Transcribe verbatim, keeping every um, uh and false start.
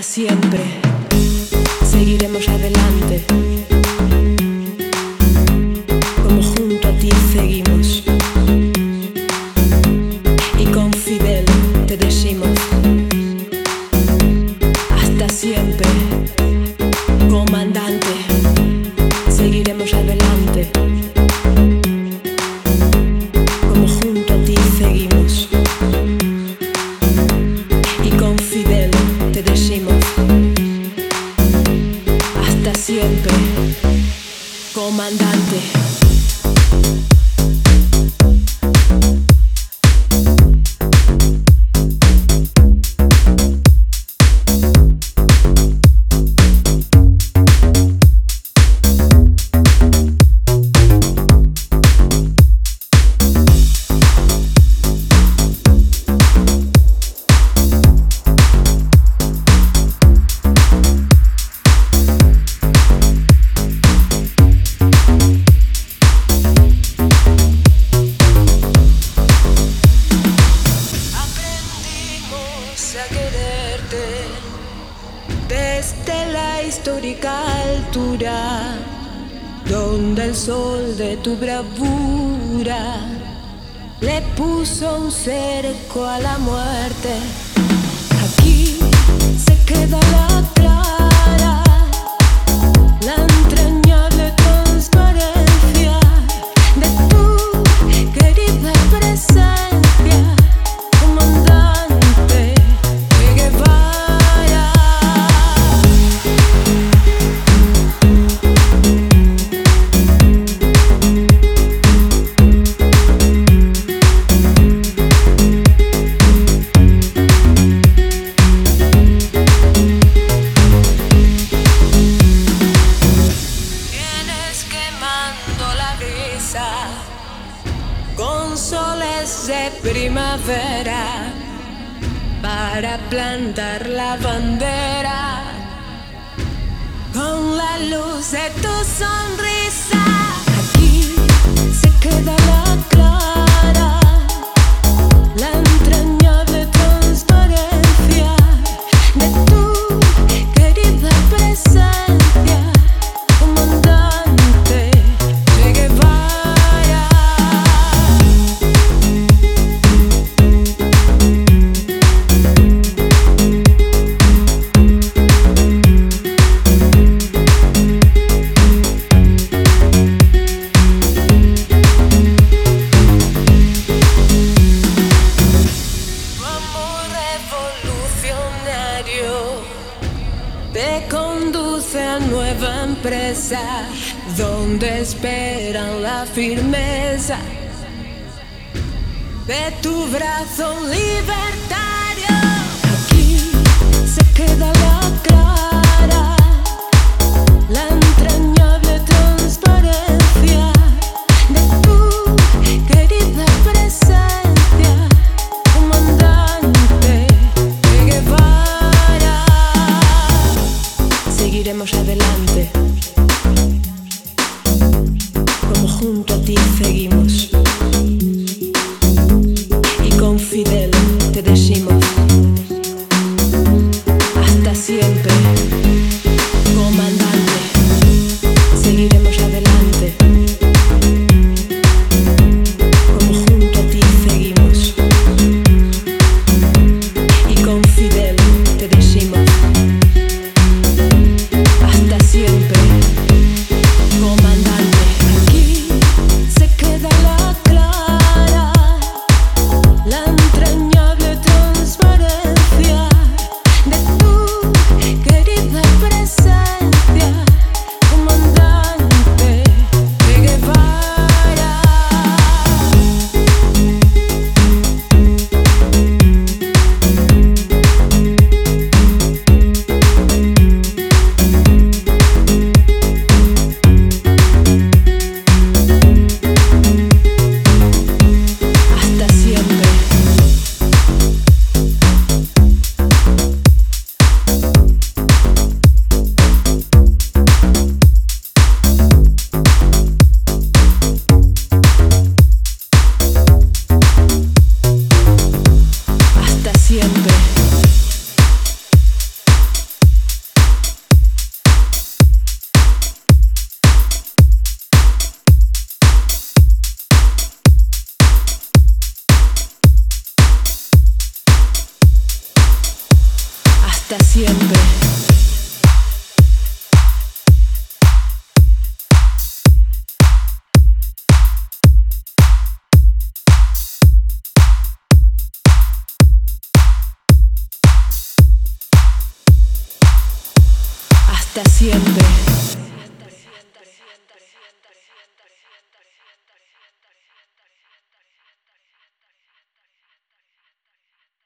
hasta siempre. Seguiremos adelante, como junto a ti seguimos. Y con Fidel te decimos, hasta siempre, comandante. Seguiremos adelante, como junto a ti seguimos. Y con Fidel te decimos, hasta siempre, comandante. A quererte desde la histórica altura, donde el sol de tu bravura le puso un cerco a la muerte. Aquí se queda la clara, la entrañable transparencia de tu querida presencia, comandante. Con soles de primavera para plantar la bandera, con la luz de tu sonrisa. Aquí se queda la clara, la entrañable transparencia de tu querida presencia, comandante Che Guevara. Te conduce a nueva empresa, donde esperan la firmeza de tu brazo libertario. Aquí se queda la clara, la entrañable transparencia de tu querida presencia, comandante Che Guevara. Seguiremos adelante, como junto a ti seguimos. Y con Fidel te decimos, hasta hasta siempre. Hasta siempre.